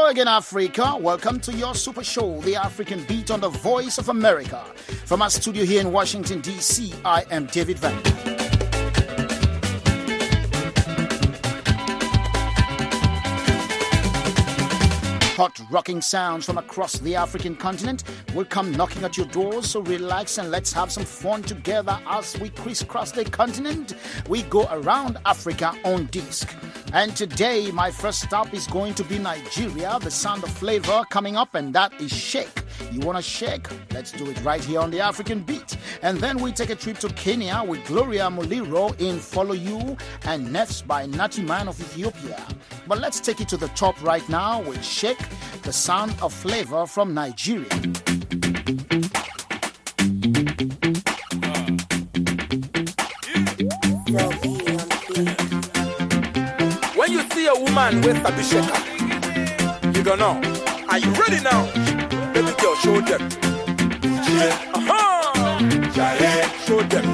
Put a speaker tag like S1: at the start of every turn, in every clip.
S1: Hello again, Africa. Welcome to your super show, The African Beat on the Voice of America. From our studio here in Washington, D.C., I am David Van. Hot rocking sounds from across the African continent will come knocking at your doors, so relax and let's have some fun together as we crisscross the continent. We go around Africa on disc. And today, my first stop is going to be Nigeria, the sound of flavor coming up, and that is shake. You want to shake? Let's do it right here on the African Beat. And then we take a trip to Kenya with Gloria Muliro in Follow You and Nefs by Natty Man of Ethiopia. But let's take it to the top right now with Shake, the sound of flavor from Nigeria.
S2: When you see a woman with a shaker, you don't know. Are you ready now? Baby girl, show them. Show them.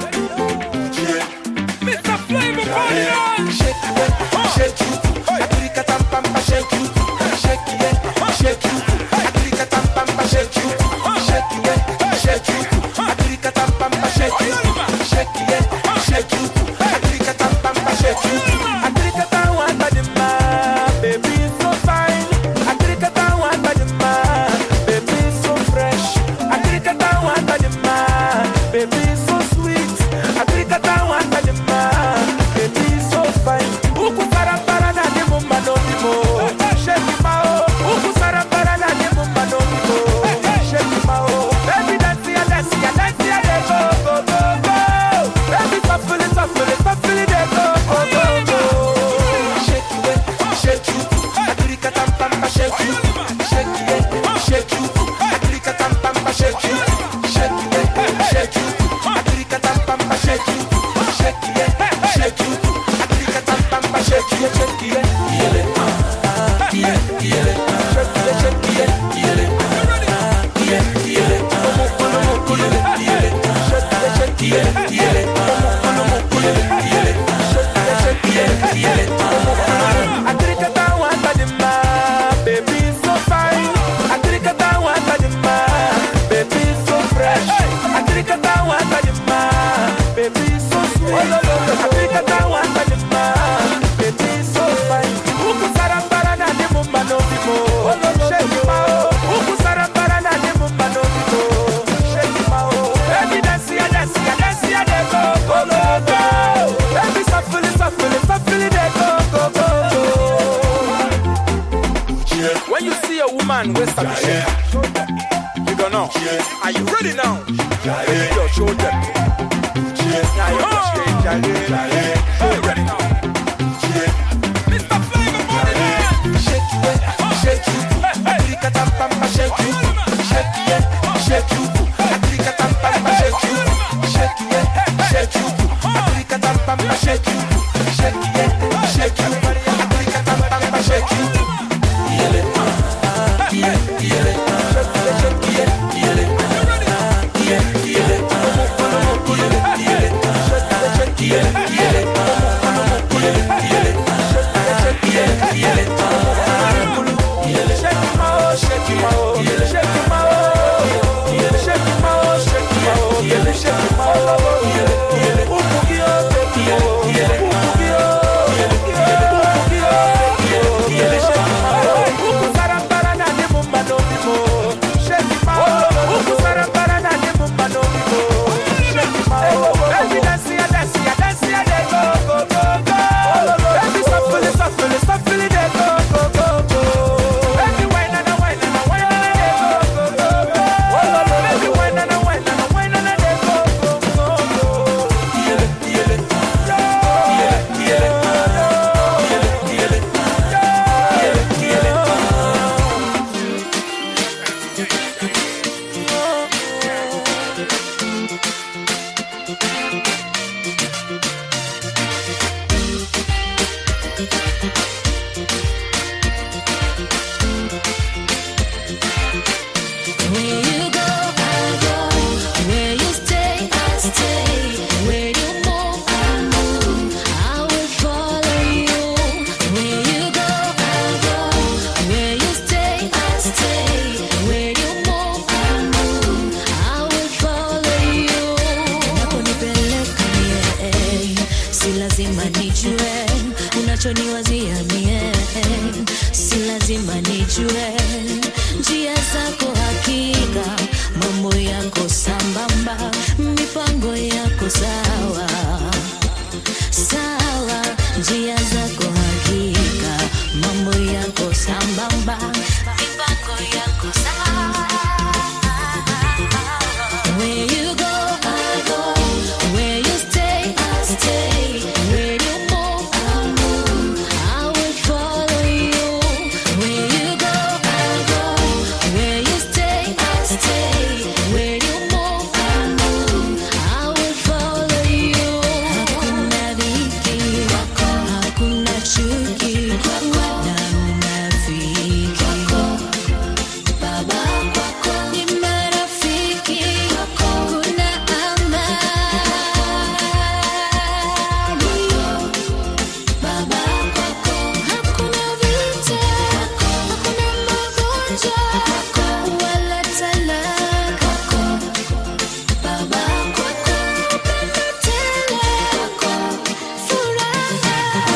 S2: Mr. Flavor Party. Shake it, shake you. Africa Tampampa, shake you. Shake it, shake you. Africa Tampampa, shake you. Shake it, shake you. Africa Tampampa, shake you. Shake it, shake you. Africa Tampampa, shake you. Africa Tampampa, baby so fine. Africa Tampampa, baby so fresh. Africa Tampampa, baby so sweet. Africa Tampampa, baby so fine. Uku para na de mumba no dimo. Shake mao. Uku para na de mumba no dimo. Shake mao. Baby dance ya de go. Baby shuffle de go. Shake it, shake you. Africa Tampampa, shake you. Shake it, shake you. Africa Tampampa, shake you. Shake it, shake you. Africa Tampampa, shake you. Shake it, shake you. Africa Tampampa, shake you. Shake it, baby so fine. Africa baby so fresh. Africa baby so sweet. Africa baby so fine. Uku sarambara na de mumba no bimo. Shake mao. Uku sarambara na de mumba no bimo. Shake mao. Baby dance ya de go. Baby shuffle de go. When you see a woman with a shaker, you don't know. Are you ready now? Baby girl, show them. Are you ready now? Mr. Flavor Party. Shake it, shake you. Africa Tampampa, shake you. Shake it, shake you. Africa Tampampa, shake you. Shake it, shake you. Africa Tampampa, shake you. Shake it, shake you. Africa Tampampa, shake you.
S3: unachoniwazia mie, si lazima nijue njia zako, hakika mambo yako sambamba, mipango yako sawa sawa, njia zako hakika mambo yako sambamba, mipango yako sawa. Where you go, I go. Where you stay, I stay. Where you move, I move. I will follow you. Where you go, I go. Where you stay, I stay. Where you move, I move. I will follow you. Hakuna dhiki, hakuna chuki, wala unafiki. Baba kwako ni marafiki, kuna amani. Baba kwako hakuna vita, hakuna magonjwa wala talaka. Baba kwako upendo tele, furaha,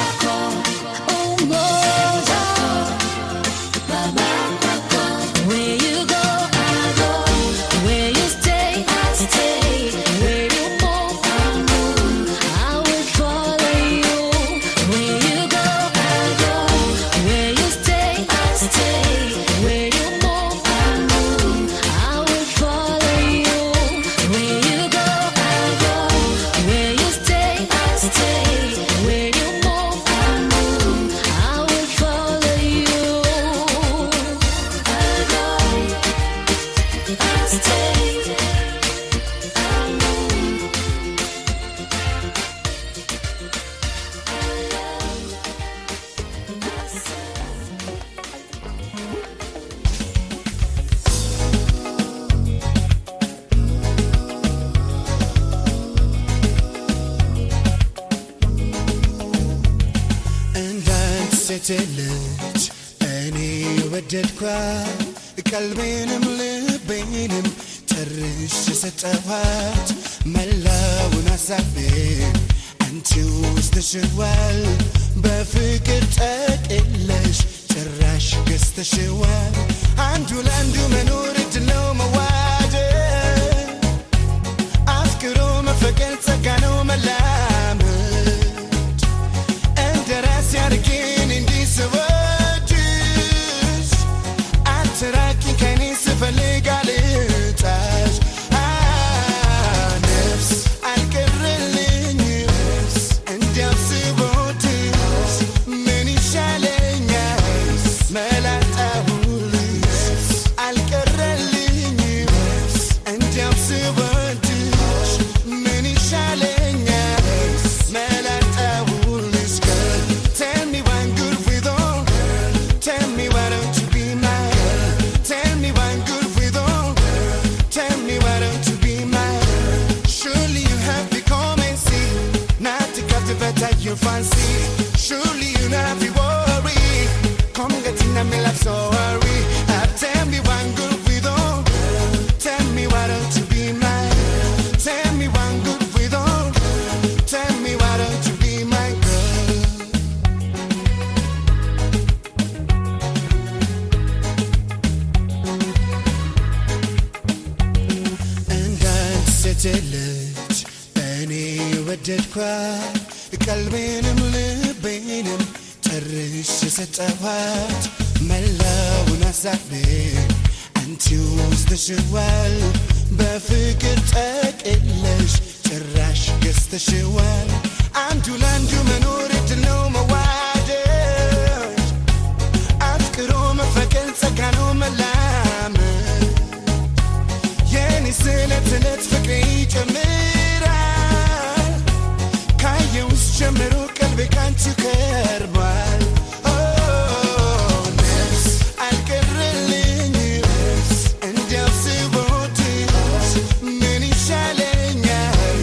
S3: umoja. Baba kwako, where you go, I go. Where you stay, I stay. Where you move, I move. I will follow you. Where you go, I go. Where you stay, I stay. Where you move, I move. I will follow you. Where you go, I go. Where you stay, I stay. Where you move, I move. I will follow you. I go, I stay, I move.
S2: እንዳንተ ስትልጅ እኔ ወደድኳት ቀልቤንም ልቤንም ጨርሼ ሰጠኋት መላውን ሀሳቤን አንቺ ወስደሽዋል በፍቅር ጠቅለሽ ጭራሽ ገዝተሽዋል አንዱ ለአንዱ መኖር እድል ነው መዋደድ አፍቅሮ መፈቀር ጸጋ ነው መላመድ እንደራስ ያርጌን እንዲስወድሽ አትራቂ ከኔ ስፈልግ አልጣሽ ነፍስ አልቀረልኝ እንዲያው ስወድሽ ምን ይሻለኛል መላጣሁልሽ አልቀረልኝ እንዲያው ስወድሽ ምን ይሻለኛል መላጣሁልሽ Tell me one good with all Tell me why don't you be mine Tell me one good with all Tell me why don't you be mine Surely you have to come and see Not to captivate at your fancy Surely you not have to worry Come get in me like sorry Tell me one good with all Tell me why don't you be mine Tell me one good with all Tell me why don't you be my girl እንዳንተ ስትልጅ እኔ ወደድኳት ቀልቤንም ልቤንም ጨርሼ ሰጠኋት መላውን ሀሳቤን አንቺ ወስደሽዋል በፍቅር ጠቅለሽ ጭራሽ ገዝተሽዋል አንዱ ለአንዱ መኖር እድል ነው መዋደድ አፍቅሮ መፈቀር ጸጋ ነው መላመድ የኔ ስለት እለት ፍቅሬ ይጨምራል ካየውስ ጀምሮ ቀልቤ ካንቺ ከርቧል ነፍስ አልቀረልኝ እንዲያው ስወድሽ ምን ይሻለኛል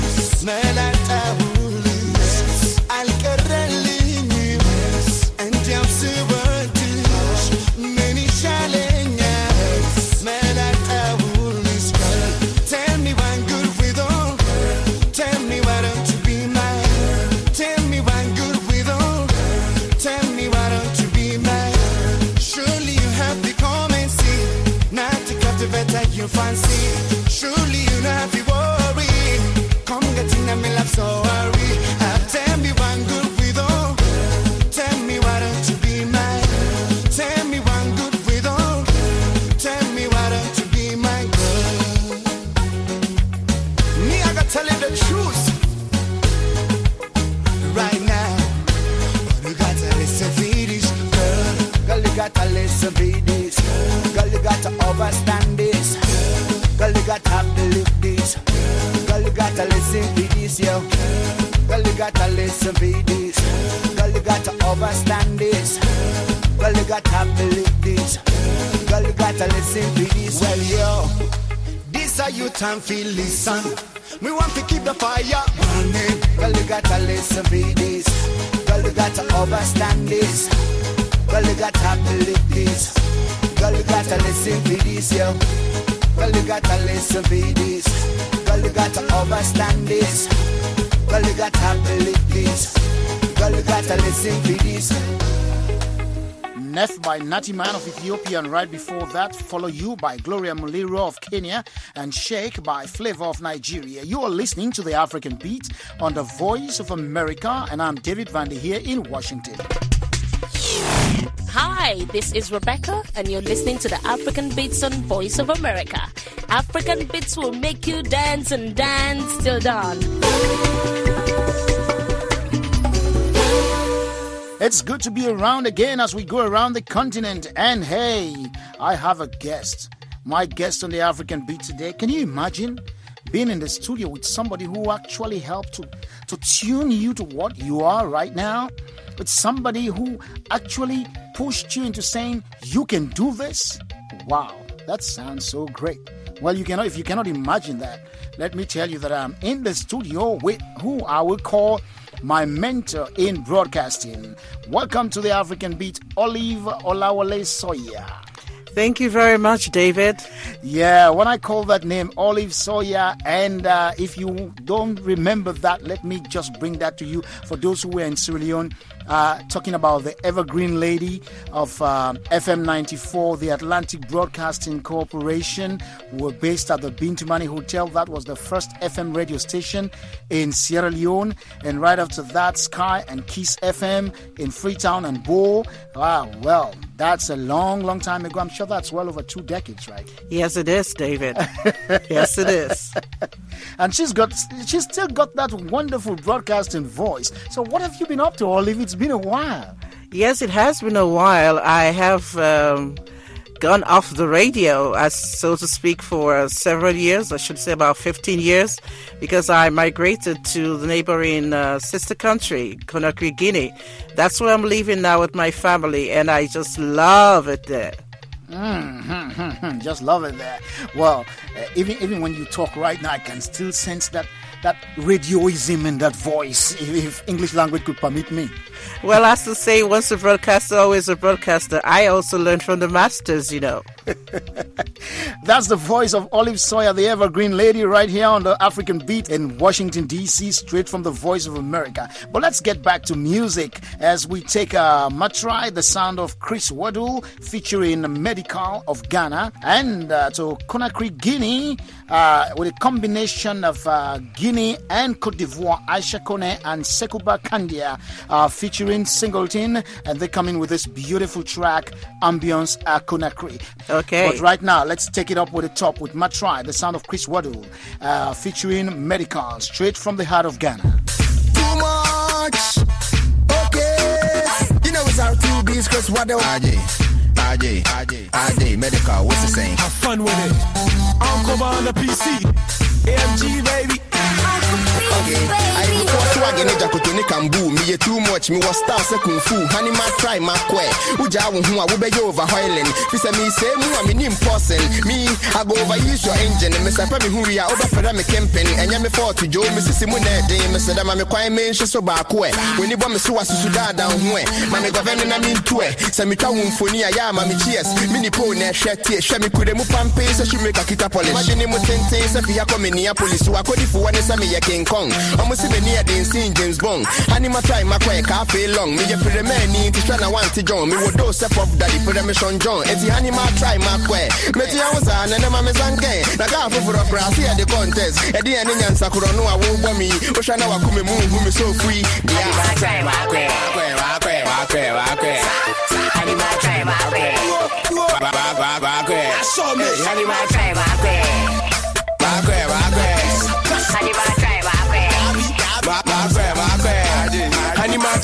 S2: መላጣሁልሽ አልቀረልኝ እንዲያው ስወድሽ ምን ይሻለኛል መላጣሁልሽ Tell me one good with all Tell me why don't you be mine Tell me one good with all
S1: yo. Girl, you gotta listen for this. Girl, you gotta understand this. Girl, you gotta believe this. Girl, you gotta listen for this. Well, yo, this are your time for listen. We want to keep the fire burning. Girl, you gotta listen for this. Girl, you gotta understand this. Girl, you gotta believe this. Girl, you gotta listen for this, yo. Girl, you gotta listen for this. Girl, you gotta understand this. Girl, you gotta believe this. Girl, you gotta listen for this. Nef by Natty Man of Ethiopia, and right before that, Follow You by Gloria Muliro of Kenya, and Shake by Flavor of Nigeria. You are listening to the African Beat on the Voice of America, and I'm David Vandy here in Washington.
S4: Hi, this is Rebecca, and you're listening to the African Beats on Voice of America. African Beats will make you dance and dance till dawn.
S1: It's good to be around again as we go around the continent. And hey, I have a guest. My guest on the African Beat today. Can you imagine being in the studio with somebody who actually helped to tune you to what you are right now? With somebody who actually pushed you into saying, you can do this? Wow, that sounds so great. Well, if you cannot imagine that, let me tell you that I'm in the studio with who I will call my mentor in broadcasting. Welcome to the African Beat, Olive Olawale Sawyer.
S5: Thank you very much, David.
S1: Yeah, when I call that name, Olive Sawyer, and if you don't remember that, let me just bring that to you. For those who were in Sierra Leone, talking about the evergreen lady of FM 94, the Atlantic Broadcasting Corporation, who were based at the Bintumani Hotel. That was the first FM radio station in Sierra Leone. And right after that, Sky and Kiss FM in Freetown and Bo. Wow, well, that's a long, long time ago. I'm sure that's well over 2 decades, right?
S5: Yes, it is, David. Yes, it is.
S1: And she's still got that wonderful broadcasting voice. So what have you been up to, Olive? It's been a while.
S5: Yes, it has been a while. I have gone off the radio, as so to speak, for several years. I should say about 15 years, because I migrated to the neighboring sister country, Conakry, Guinea. That's where I'm living now with my family, and I just love it there.
S1: Just love it there. Well, even when you talk right now, I can still sense that radioism in that voice, if English language could permit me.
S5: Well, as to say, once a broadcaster, always a broadcaster. I also learned from the masters, you know.
S1: That's the voice of Olive Sawyer, the evergreen lady, right here on the African Beat in Washington, D.C., straight from the Voice of America. But let's get back to music as we take Matrai, the sound of Chris Waddle, featuring Medical of Ghana, and to Conakry, Guinea, with a combination of Guinea and Cote d'Ivoire, Aisha Kone and Sekuba Kandia, featuring Singleton, and they come in with this beautiful track, Ambience à Conakry.
S5: Okay.
S1: But right now, let's take it up with the top with Matrai, the sound of Chris Waddle, featuring Medical, straight from the heart of Ghana.
S2: Too much. Okay. You know it's our 2 B's, Chris Waddle. RJ, Medical, what's the saying?
S6: Have fun with it. Uncle on the PC. AMG, baby.
S2: Okay, I was swagging a jacotonic and boo. Me too much, me was star second fool. Honey, my try, my quay. Uja, who I will be over Highland. This me say, I mean, in person. Me, I go over use your engine. And Mr. Pabby, who we are over for them campaign. And Yami for to Joe, Mrs. Simone, Mr. Damame, quite mention so back way. When you want me to Suda down where. Mammy governor, I mean, to it. Samita Wumfonia, Yammy, cheers. Mini pony, shed tears, Shammy could move pampe, so she make a kita polish. Imagine him with 10 days if he are coming near police. So I could if one is a me King Kong. Almost even near the scene James Bond. Anima time my quack cafe long. Me a pretty man need to try to want to join. Me would do step of daddy for the mission John. If the anima try my quack. Meti I was on and I'm a zanke. Naga for a brass here the contest. At the end in Sakura no I won't want me. Oshana Wakumi move me so free. Anima try my quack. Anima try my quack. I saw me. Anima try my quack.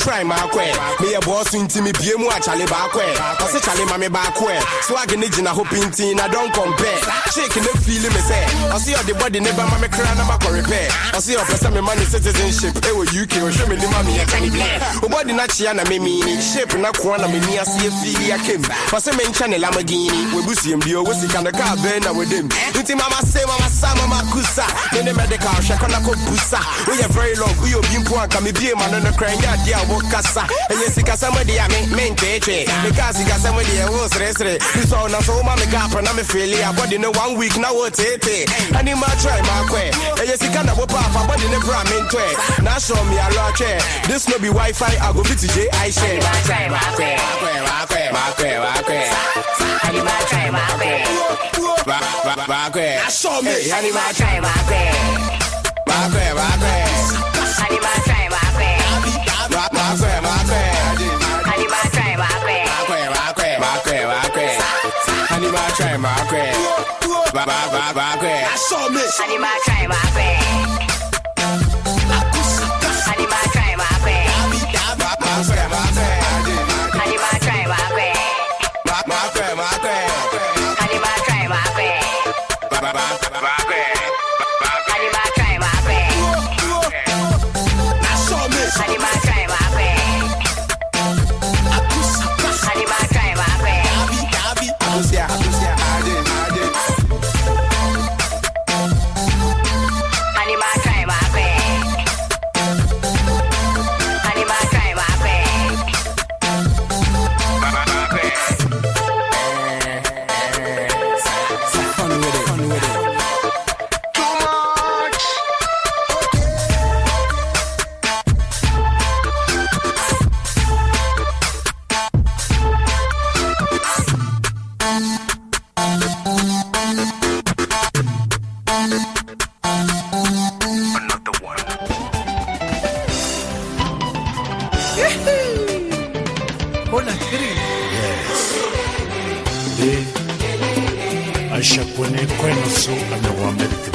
S7: cry my quay. Me a boss into me be more Charlie Barquay. I say Charlie Mammy Barquay. Swag in the hoping teen, I don't compare. Shaking the feeling me say. I see all the body never mammy cry, I'm a repair. I see your person me money citizenship. They were UK or show me the mommy a canny black. Body not Chiana me mean shape and a corner me near see a fee a Kim. For some men channel Lamborghini, we bussy and bio, was the kind of car burn with him. Until Mama say Mama Sama Makusa, then the medical Shakona Kobusa. We are very long, we are being poor, can be a man on the crane, yeah, Wokasa. And yes, somebody I mean, because he got somebody I was rested. This all now so Mamma Gap and I'm a failure, but in 1 week now what's it? And he might try my way. And yes, he can't whoop off, but in the prime in way. Now show me a lot chair. This no be Wi-Fi, I go to J. I share. I saw me, honey, my try, my way. My way, my way. Honey, my try, my way. My way, my way. Honey, my try, my way. My way, my way. My way, my way. Honey, my try, my way. My way. I saw me. Honey, my try, my way. Honey, my try, my way. My way, my way. Honey, my try, my way. My way, my way. Honey, my try, my way. My way. Honey, my try, my way. I saw me. Honey, my try, my way. Honey, my try, my way. Honey, my try, my way. Honey, my try, my way. Fun with it, fun with it. Too much. Another one.
S6: Hola, Aisha Kwene Kweno so America.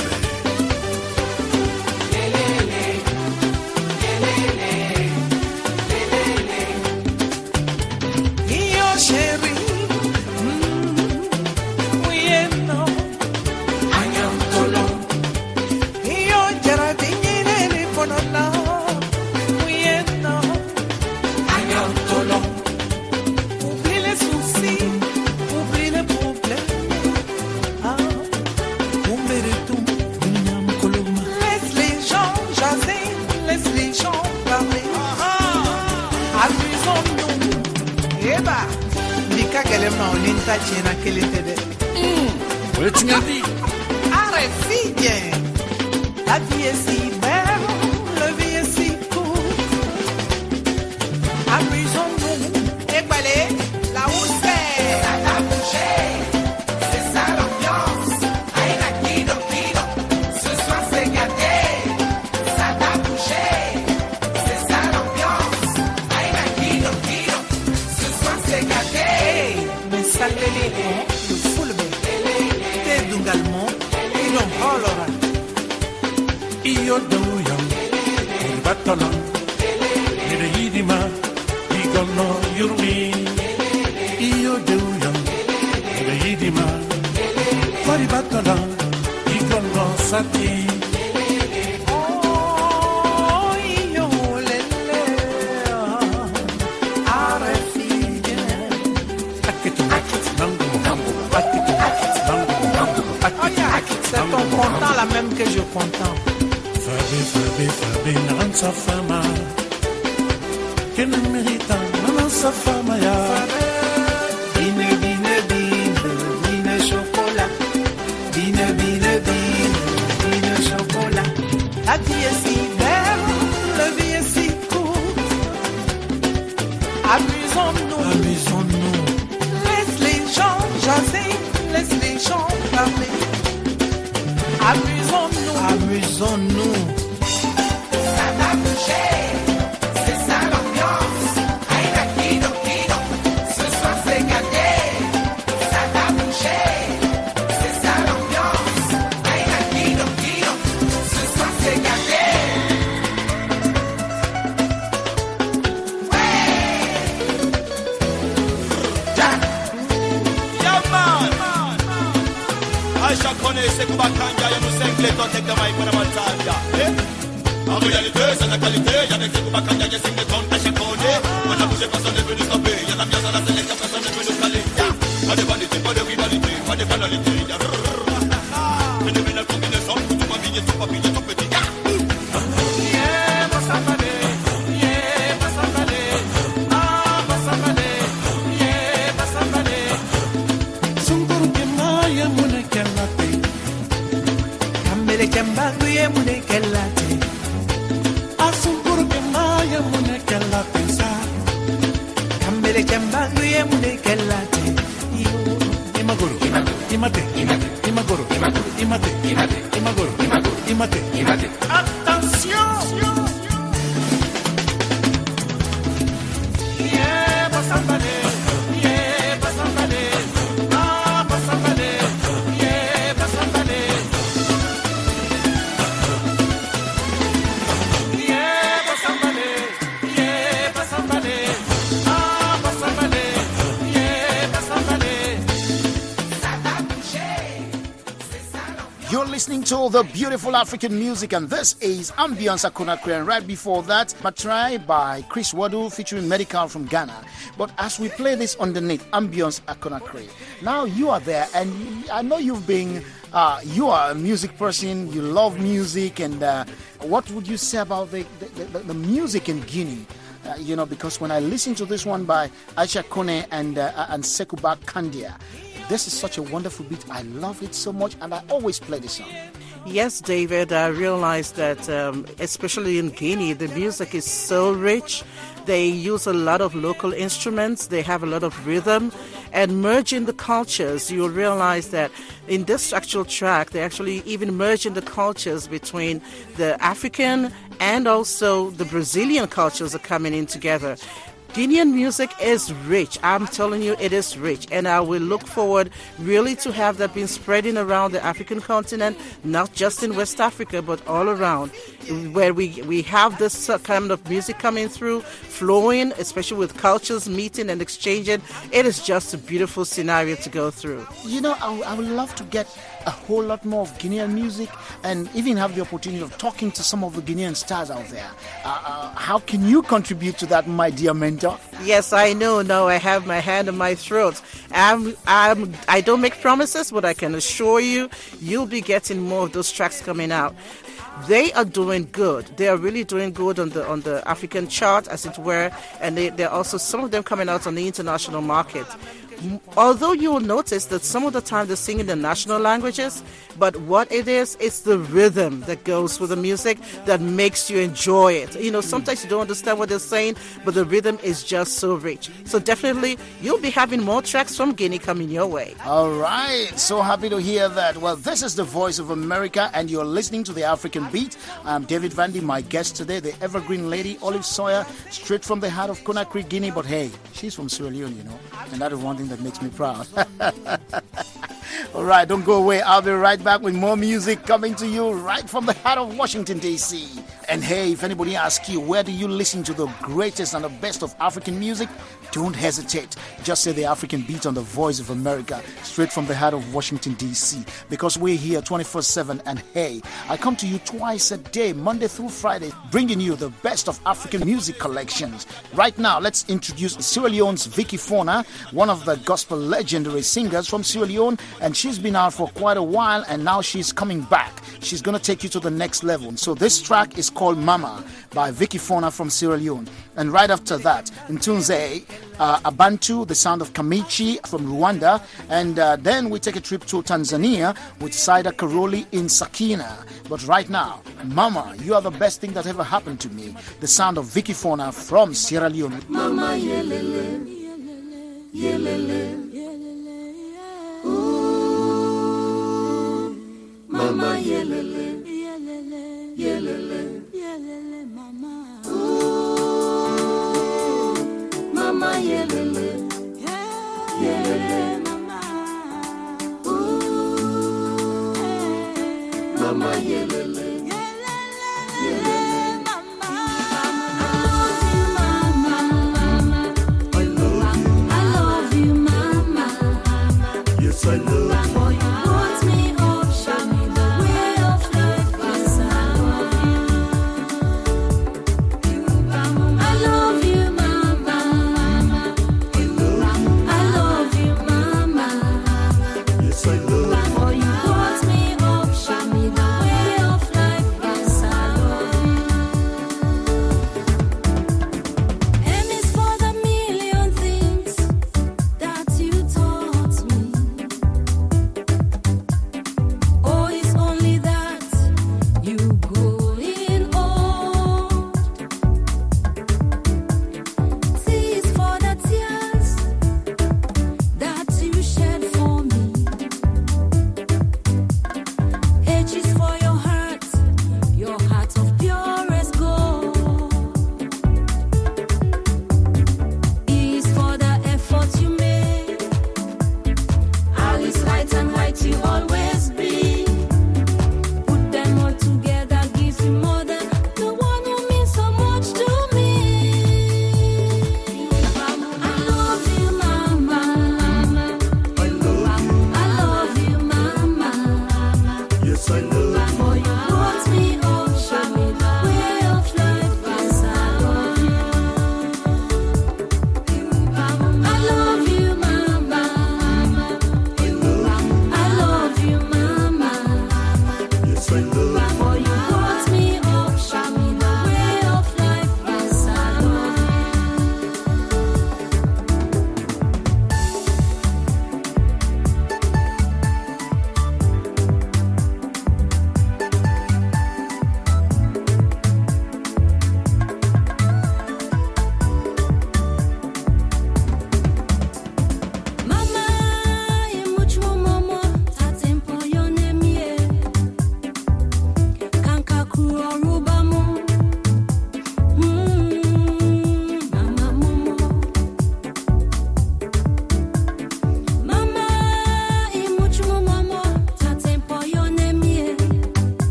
S5: Arrête, bien. La vie est si belle, la vie est si courte. Amusons-nous et balai là où c'est. Ça t'a bougé, c'est ça l'ambiance. Aïe la guido, guido, ce soir c'est gâté. Ça t'a bougé, c'est ça l'ambiance. Aïe la guido, guido, ce soir c'est gâté. Mais ça l'élève, le full bête. T'es dungalmo, et non holora.
S6: Io doyam, batala, ire yidima, igono yurmi. Io doyam, ire yidima, fari batala, igono sati.
S5: Oh, io lele, arefide.
S6: Akitu, nangu, nangu, akitu, nangu, nangu,
S5: Oh yeah, c'est ton content la même que je content.
S6: Fabi, nansa fama. Que ne merita, nansa fama ya.
S5: Bine, bine, bine, bine chocolat. Bine, bine, bine, bine chocolat. La vie est si belle, la vie est si courte. Amusons-nous, amusons-nous. Laisse les gens jaser, laisse les gens parler. Amusons-nous, amusons-nous. Ça t'a bougé, c'est ça l'ambiance. Aïe la guido, guido, ce soir c'est gâté. Ça t'a bougé, c'est ça l'ambiance. Aïe la guido, guido, ce soir c'est gâté.
S6: Kone Sekuba Kanja, you know, sing let take the mic when I'm on time, yeah. En réalité, c'est la qualité, avec Sekuba Kanja, je signe le ton, à chaque année. On a bougé, personne n'est venu stopper, y'a l'ambiance à la sélection, personne n'est venu caler, yeah. Pas de vanité, pas de rivalité, pas de banalité, yeah. Phénoménal combinaison, tout m'habille, tout papille, tout petit, yeah. Yeah, Bassambale, yeah, Bassambale, ah, Bassambale, yeah, Bassambale.
S2: Sunguru kemaya mune kelate, kamele kembangu ye mune kelate. Asunguru kemaya mune kelate sa, kamele kembangu ye mune kelate. Imaguru, imate, imaguru, imate, imaguru, imate. Attention! Yeah, Bassambale, yeah, Bassambale, ah, Bassambale, yeah, Bassambale. Yeah, Bassambale, yeah, Bassambale, ah, Bassambale, yeah, Bassambale.
S1: You're listening to the beautiful African music, and this is Ambiance Akonakre. And right before that, Matrai by Chris Wadu featuring Medical from Ghana. But as we play this underneath, Ambiance Akonakre, now you are there, and I know you've been, you are a music person, you love music, and what would you say about the music in Guinea? You know, because when I listen to this one by Aisha Kone and Sekuba Kandia, this is such a wonderful beat. I love it so much, and I always play this song.
S5: Yes, David, I realized that especially in Guinea, the music is so rich. They use a lot of local instruments. They have a lot of rhythm. And merging the cultures, you'll realize that in this actual track, they actually even merging the cultures between the African and also the Brazilian cultures are coming in together. Guinean music is rich. I'm telling you, it is rich. And I will look forward really to have that being spreading around the African continent, not just in West Africa, but all around, where we have this kind of music coming through, flowing, especially with cultures meeting and exchanging. It is just a beautiful scenario to go through.
S1: You know, I would love to get a whole lot more of Guinean music and even have the opportunity of talking to some of the Guinean stars out there. How can you contribute to that, my dear mentor?
S5: Yes, I know. Now I have my hand on my throat. I don't make promises, but I can assure you, you'll be getting more of those tracks coming out. They are doing good. They are really doing good on the African chart, as it were, and they're also, some of them coming out on the international market. Although you will notice that some of the time they sing in the national languages, but what it is, it's the rhythm that goes with the music that makes you enjoy it. You know, sometimes you don't understand what they're saying, but the rhythm is just so rich. So definitely, you'll be having more tracks from Guinea coming your way.
S1: All right. So happy to hear that. Well, this is the Voice of America, and you're listening to the African Beat. I'm David Vandy, my guest today, the evergreen lady, Olive Sawyer, straight from the heart of Conakry, Guinea. But hey, she's from Sierra Leone, you know, and that is one thing that makes me proud. All right, don't go away. I'll be right back with more music coming to you right from the heart of Washington, D.C. And hey, if anybody asks you, where do you listen to the greatest and the best of African music? Don't hesitate. Just say the African Beat on the Voice of America, straight from the heart of Washington, D.C. Because we're here 24/7. And hey, I come to you twice a day, Monday through Friday, bringing you the best of African music collections. Right now, let's introduce Sierra Leone's Vicky Fauna, one of the gospel legendary singers from Sierra Leone. And she's been out for quite a while, and now she's coming back. She's going to take you to the next level. So this track is called Mama by Vicky Fauna from Sierra Leone. And right after that, Ntunze, Abantu, the sound of Kamichi from Rwanda. And then we take a trip to Tanzania with Saida Karoli in Sakina. But right now, Mama, you are the best thing that ever happened to me. The sound of Vicky Fauna from Sierra Leone.
S3: Mama yelele, yelele, ooh, Mama yelele, yelele, yelele, Mama, ooh, Mama yelele, yelele, Mama, ooh, Mama yelele, yelele, Mama, I love you, Mama.
S6: Yes, I love you.
S3: Put me up, shine.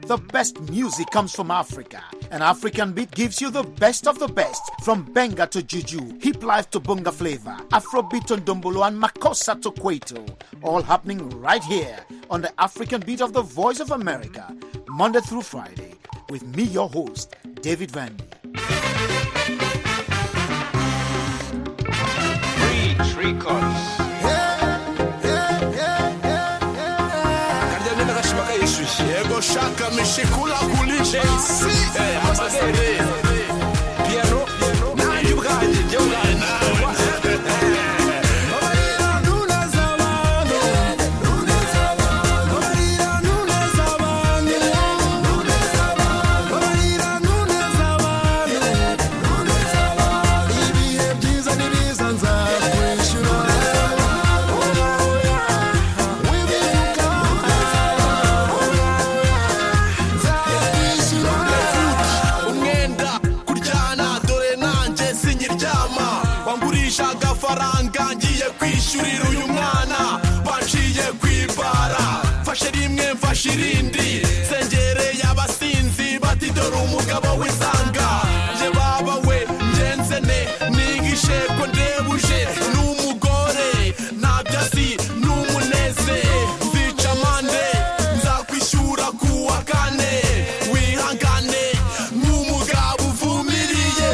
S1: The best music comes from Africa. An African beat gives you the best of the best. From Benga to Juju, Hip Life to Bunga Flavor, Afrobeat to Ndombolo, and Makossa to Kwaito. All happening right here on the African Beat of the Voice of America. Monday through Friday. With me, your host, David Vandy.
S8: Reach Records.
S7: Ego shaka mishikula kulisha Ambassadeur Piano Na yubgaji faranga ngiye kwishurira uyu mwana baciye kwibara fashe rimwe mfashe irindi sengereye abasinzi bati dore umugabo w'isanga je baba we njenzene nigishe ko ndebuje n'umugore nabyasi n'umuneze mbica mande nzakwishura kuwa kane wihangane nk'umugabo uvumiriye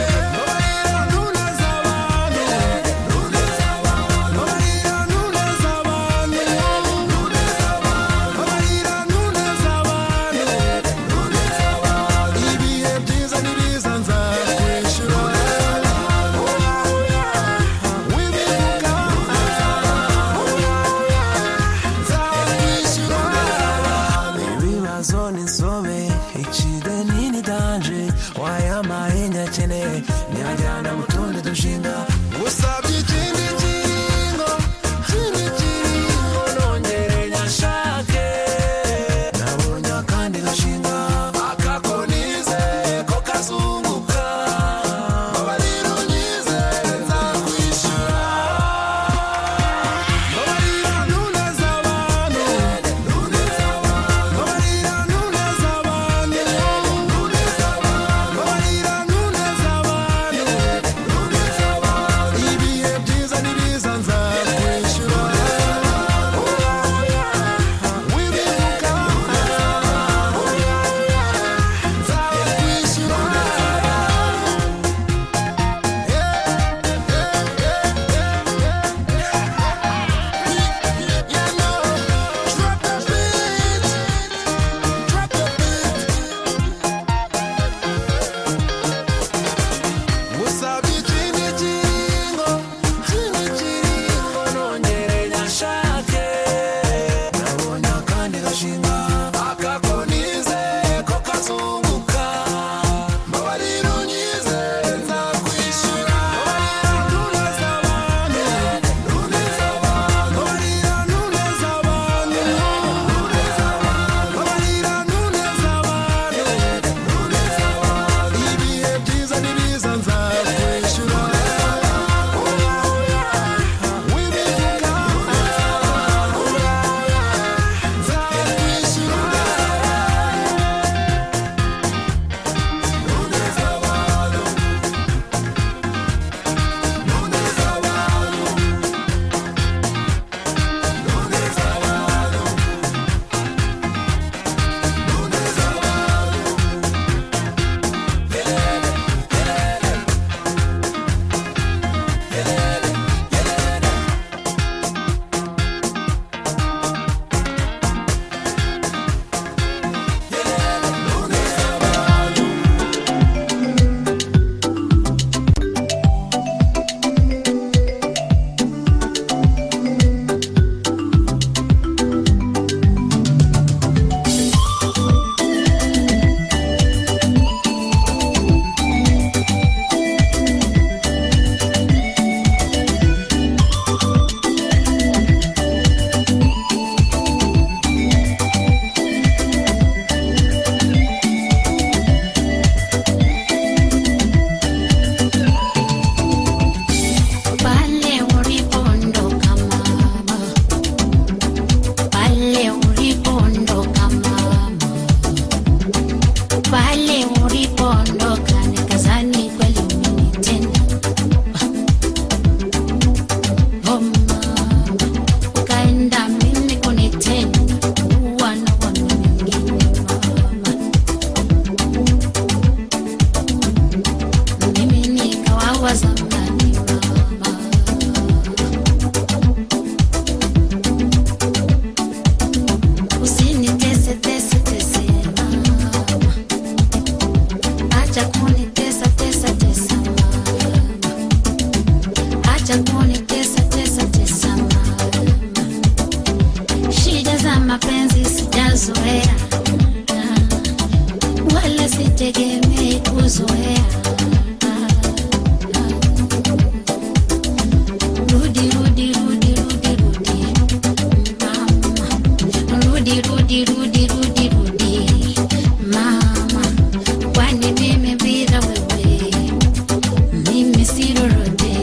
S3: Rudi, Rudi, Rudi, Rudi, mama, kwani mimi bila wewe, mimi si lolote.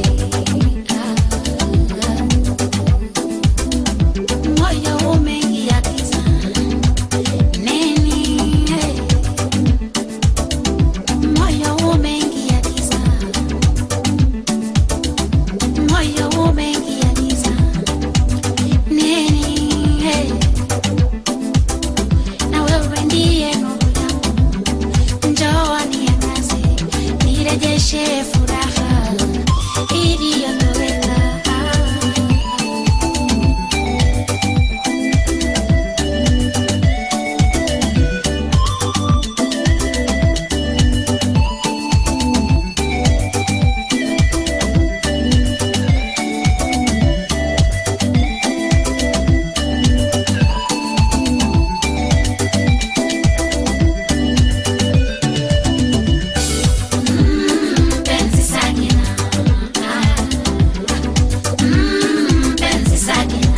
S3: Moyo umeingia giza, nini, moyo umeingia giza, moyo umeingia giza, nini, na wewe ndiye nuru yangu, njoo niangaze, nirejeshe furaha iliyotoweka. Penzi Sakina, penzi Sakina,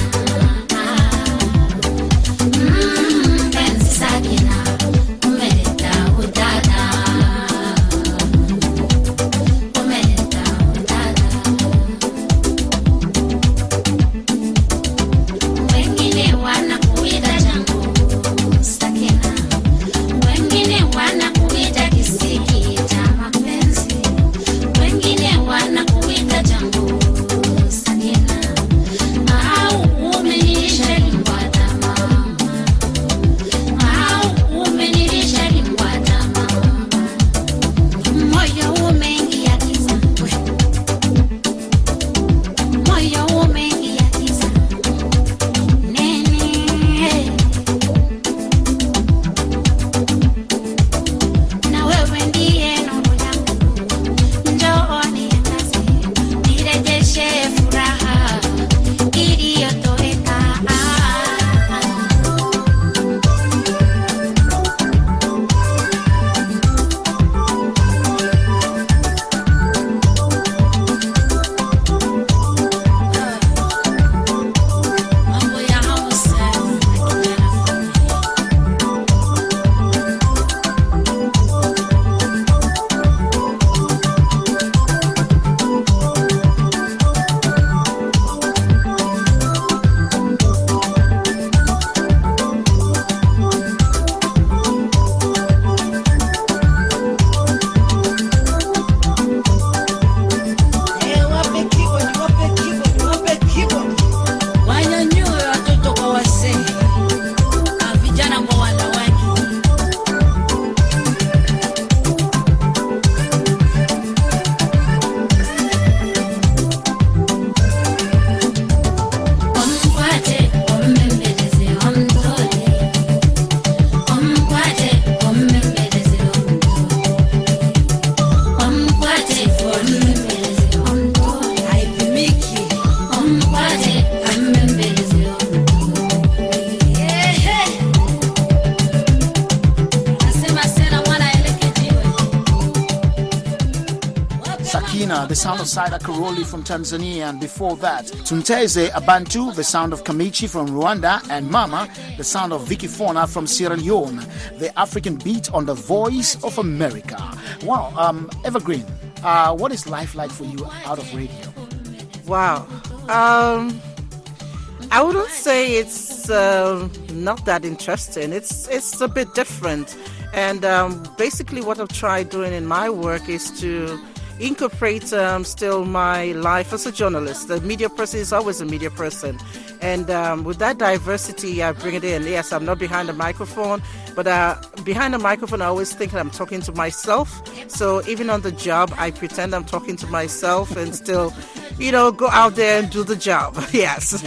S3: penzi Sakina, umeleta udada, umeleta udada. Wengine wanakuita jangu Sakina, wengine wanakuita kisiki cha mapenzi, wengine wanakuita jangu Sakina, au umenilisha limbwata mama, au umenilisha limbwata mama. Moyo umeingia giza, moyo umeingia giza, nini, na wewe ndiye nuru yangu, njoo niangaze, nirejeshe furaha iliyotoweka. Mambo ya Hausa wanyanyue watoto kwa wazee, na vijana kwa wanawake. Omkwate, ombembeleze, omtole. Omkwate, ombembeleze, omtole. Omkwate, ombembeleze, omtole. Haipimiki. Omkwate, ombembeleze, omtole. Nasema sena mwana elekejiwe.
S1: Sakina, the sound of Saida Karoli from Tanzania, and before that, Tunteze Abantu, the sound of Kamichi from Rwanda, and Mama, the sound of Vicky Fona from Sierra Leone, the African beat on the Voice of America. Wow, Evergreen, what is life like for you out of radio?
S5: Wow. I wouldn't say it's not that interesting. It's a bit different. And basically what I've tried doing in my work is to incorporate still my life as a journalist. The media person is always a media person. And with that diversity, I bring it in. Yes, I'm not behind the microphone, but behind the microphone, I always think that I'm talking to myself. So even on the job, I pretend I'm talking to myself and still, go out there and do the job. Yes.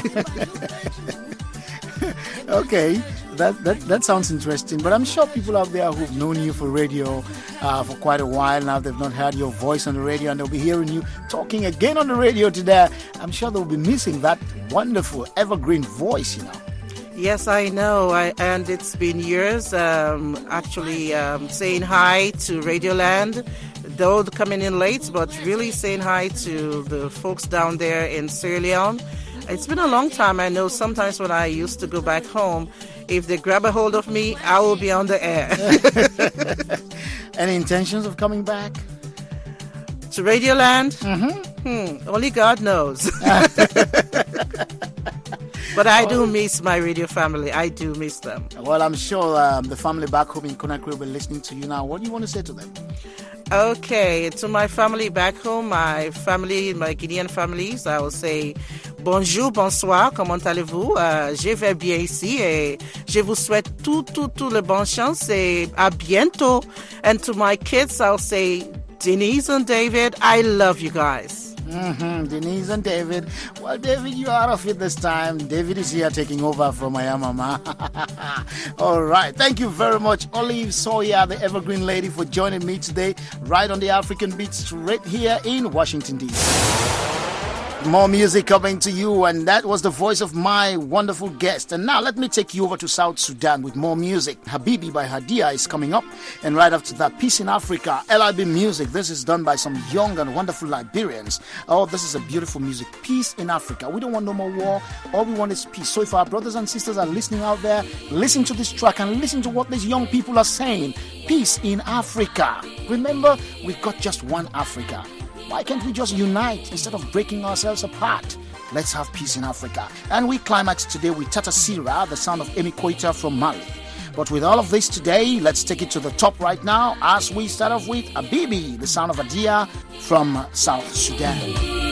S1: Okay, that sounds interesting. But I'm sure people out there who've known you for radio for quite a while now, they've not heard your voice on the radio, and they'll be hearing you talking again on the radio today. I'm sure they'll be missing that wonderful evergreen voice,
S5: Yes, I know. And it's been years actually saying hi to Radioland, though coming in late, but really saying hi to the folks down there in Sierra Leone. It's been a long time. I know sometimes when I used to go back home, if they grab a hold of me, I will be on the air.
S1: Any intentions of coming back?
S5: To Radioland? Only God knows. But I do miss my radio family. I do miss them.
S1: Well, I'm sure the family back home in Conakry will be listening to you now. What do you want to say to them?
S5: Okay, to my family back home, my Guinean families, I will say bonjour, bonsoir, comment allez-vous? Je vais bien ici et je vous souhaite tout le bon chance et à bientôt. And to my kids, I'll say Denise and David, I love you guys.
S1: Denise and David. Well, David, you're out of it this time. David is here taking over from my mama. All right. Thank you very much, Olive Sawyer, the Evergreen Lady, for joining me today right on the African Beats right here in Washington, D.C. More music coming to you, and that was the voice of my wonderful guest. And now let me take you over to South Sudan with more music. Habibi by Hadia is coming up, and right after that, Peace in Africa, LIB Music. This is done by some young and wonderful Liberians. Oh, this is a beautiful music. Peace in Africa. We don't want no more war. All we want is peace. So if our brothers and sisters are listening out there, listen to this track and listen to what these young people are saying. Peace in Africa. Remember, we've got just one Africa. Why can't we just unite instead of breaking ourselves apart? Let's have peace in Africa. And we climax today with Tata Sira, the sound of Emi Koita from Mali. But with all of this today, let's take it to the top right now as we start off with Habibi, the sound of Hadia from South Sudan.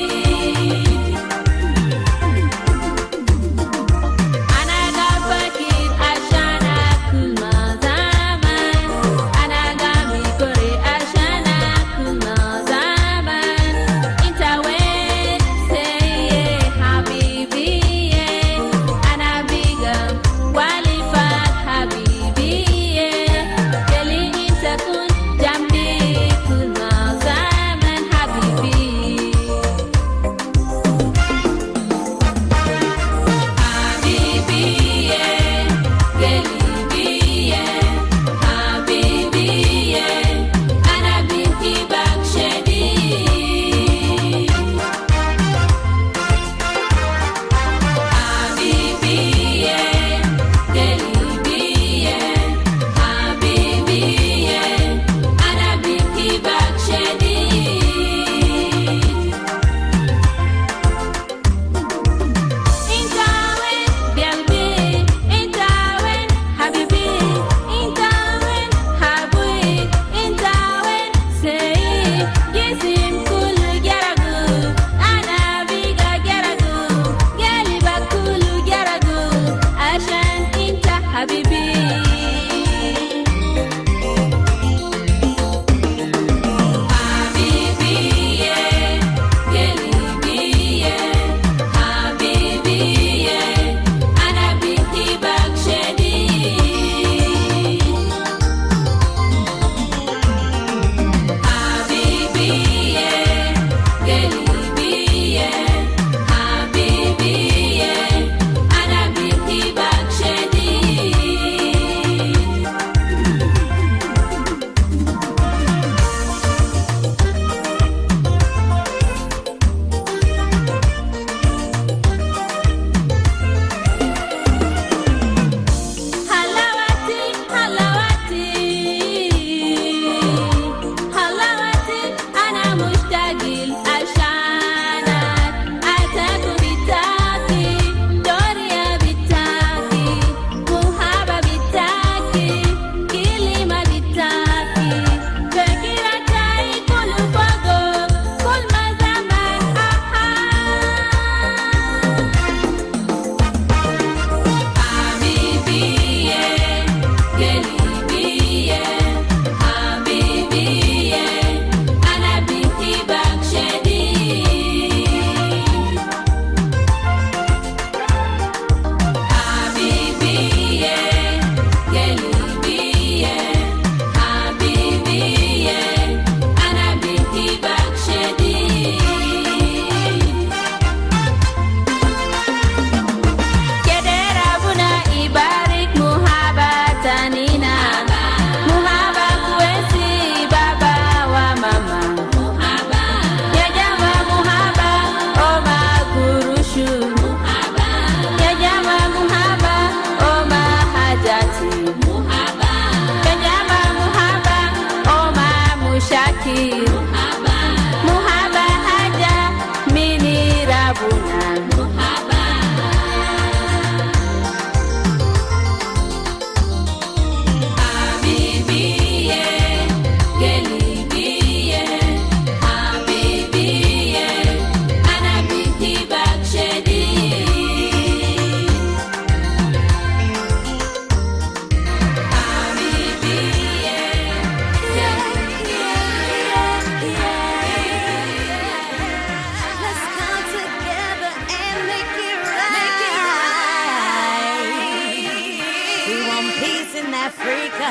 S3: peace in Africa.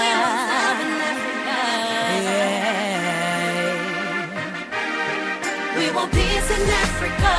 S3: Yeah. We want peace in Africa,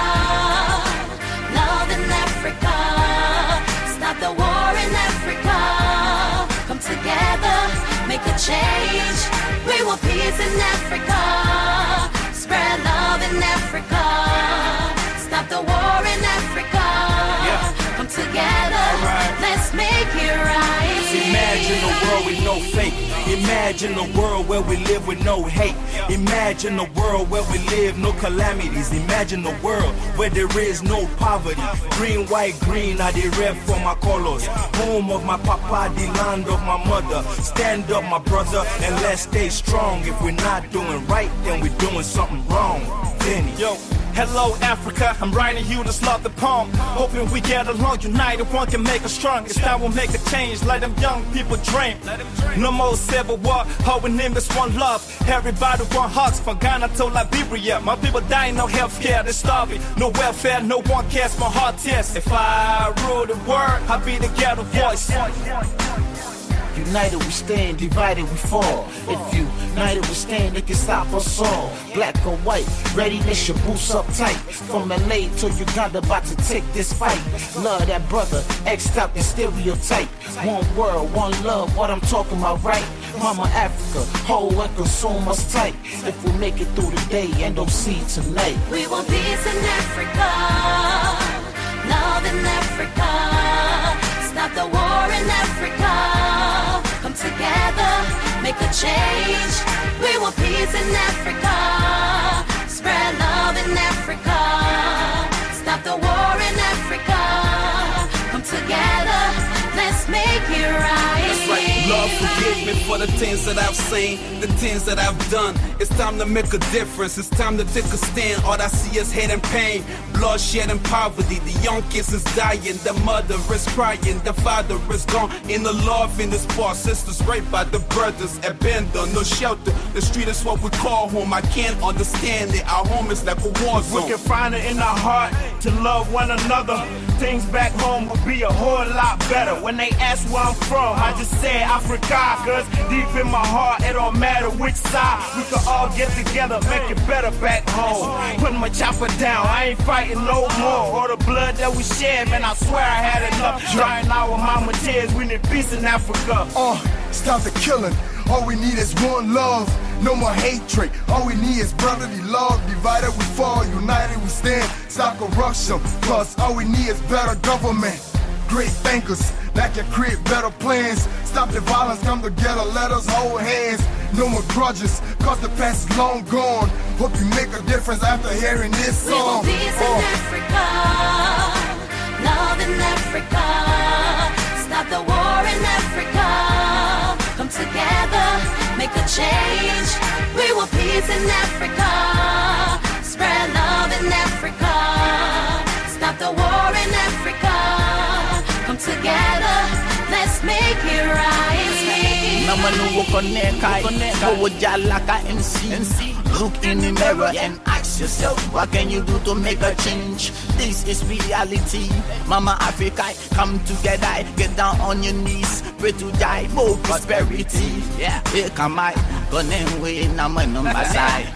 S3: love in Africa, stop the war in Africa. Come together, make a change. We want peace in Africa, spread love in Africa, stop the war in Africa. Come together, let's make it right.
S9: Imagine a world with no fake. Imagine a world where we live with no hate. Imagine a world where we live no calamities. Imagine a world where there is no poverty. Green, white, green are the red for my colors. Home of my papa, the land of my mother. Stand up, my brother, and let's stay strong. If we're not doing right, then we're doing something wrong. Benny.
S10: Yo. Hello Africa, I'm writing you this love the poem. Hoping we get along, united, one can make us strong. It's time we'll make a change, let them young people dream. No more civil war, all we name is one love. Everybody want hearts, from Ghana to Liberia. My people dying, no health care, they're starving. No welfare, no one cares, my heart tears. If I rule the world, I'll be the ghetto voice.
S11: United we stand, divided we fall. If united we stand, it can stop us all. Black or white, readiness your boots up tight. From LA to Uganda, about to take this fight. Love that brother, X out the stereotype. One world, one love, what I'm talking about, right? Mama Africa, hold and consume us tight. If we make it through the day and don't see tonight.
S3: We want peace in Africa, love in Africa, stop the war in Africa. Come together, make a change. We want peace in Africa, spread love in Africa, stop the war in Africa. Come together, let's make it right.
S9: That's right. Lord, forgive me for the things that I've seen, the things that I've done. It's time to make a difference. It's time to take a stand. All I see is hate and pain, bloodshed and poverty. The young kids is dying, the mother is crying, the father is gone. In the love in this bar, sisters raped by the brothers, abandoned, no shelter. The street is what we call home. I can't understand it. Our home is like a war zone.
S10: We can find it in our heart to love one another. Things back home will be a whole lot better. When they ask where I'm from, I just say Africa. Cause deep in my heart, it don't matter which side. We can all get together, make it better back home. Putting my chopper down, I ain't fighting no more. All the blood that we shed, man, I swear I had enough. Drying our mama tears, we need peace in Africa.
S12: Stop the killing. All we need is one love, no more hatred. All we need is brotherly love. Divided we fall, united we stand. Stop corruption, plus all we need is better government. Great thinkers that can create better plans. Stop the violence, come together, let us hold hands. No more grudges, cause the past is long gone. Hope you make a difference after hearing this song.
S3: We want peace in Africa, love in Africa, stop the war in Africa. Come together, make a change. We want peace in Africa, spread love in Africa, stop the war in Africa. Come together, let's make it right.
S11: Look in the mirror and ask yourself, what can you do to make a change? This is reality. Mama Africa, come together, get down on your knees, pray to die, more prosperity. Yeah, here come I, gonna win number side.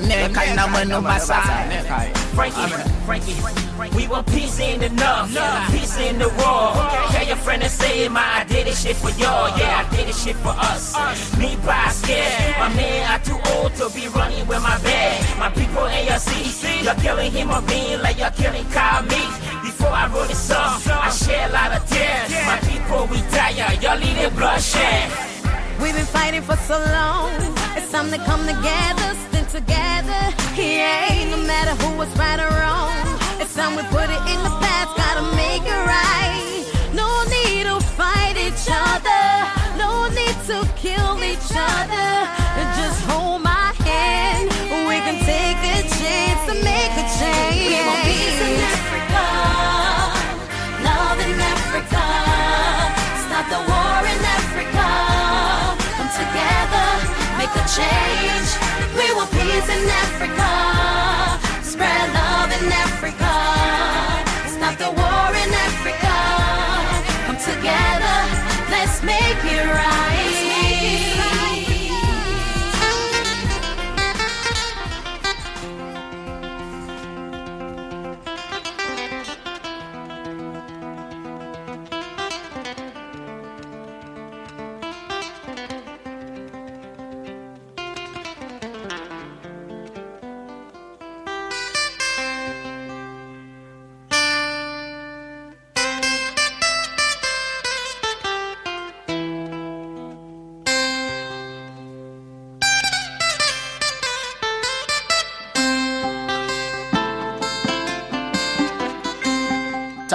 S13: Frankie, we want peace ain't enough, peace in the war. Tell your friend and say, I did this shit for y'all, yeah, I did this shit for us. Me by scared, my man are too old to be running with my bag. My people in your city, you're killing him or being like you're killing Kyle Meek. Before I wrote this song, I shed a lot of tears. My people, we tired, y'all leading bloodshed.
S3: We've been fighting for so long. It's time to come together, stand together. Yeah, no matter who was right or wrong. It's time we put it in the past, gotta make it right. No need to fight each other, no need to kill each other. Just hold my hand, we can take a chance to make a change. We want peace in Africa, love in Africa, stop the war in Africa. Come together, make a change. We want peace in Africa, spread love in Africa, stop the war in Africa. Come together, let's make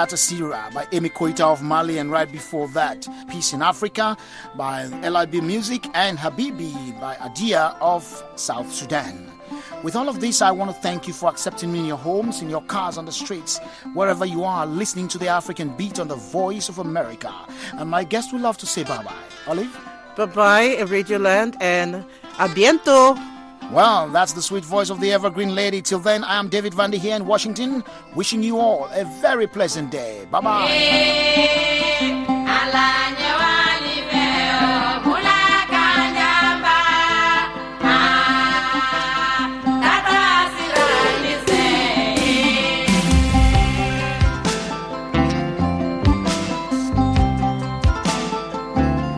S1: Tata Sira by Amy Koita of Mali, and right before that, Peace in Africa by LIB Music, and Habibi by Adia of South Sudan. With all of this, I want to thank you for accepting me in your homes, in your cars, on the streets, wherever you are, listening to the African Beat on the Voice of America. And my guest would love to say bye-bye. Olive?
S5: Bye-bye, Radioland, and a biento.
S1: Well, that's the sweet voice of the evergreen lady. Till then, I am David Vandy here in Washington, wishing you all a very pleasant day. Bye-bye.